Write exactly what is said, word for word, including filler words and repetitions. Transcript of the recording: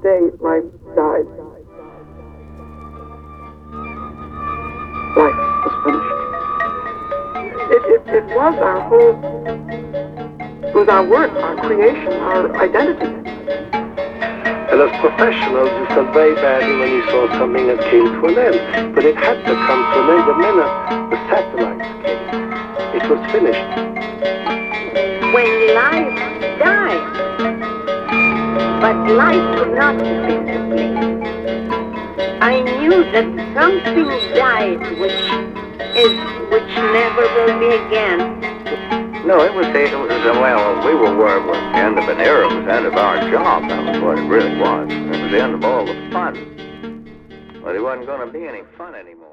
day life died, life was finished. It, it, it was our whole, it was our work, our creation, our identity. And as professionals, you felt very badly when you saw something that came to an end. But it had to come to an end. The minute the satellites came, it was finished. When life died, but life could not disappear. I knew that something died which is which never will be again. No, it was the, it was the, well, we were where it was the end of an era. It was the end of our job. That was what it really was. It was the end of all the fun. But it wasn't going to be any fun anymore.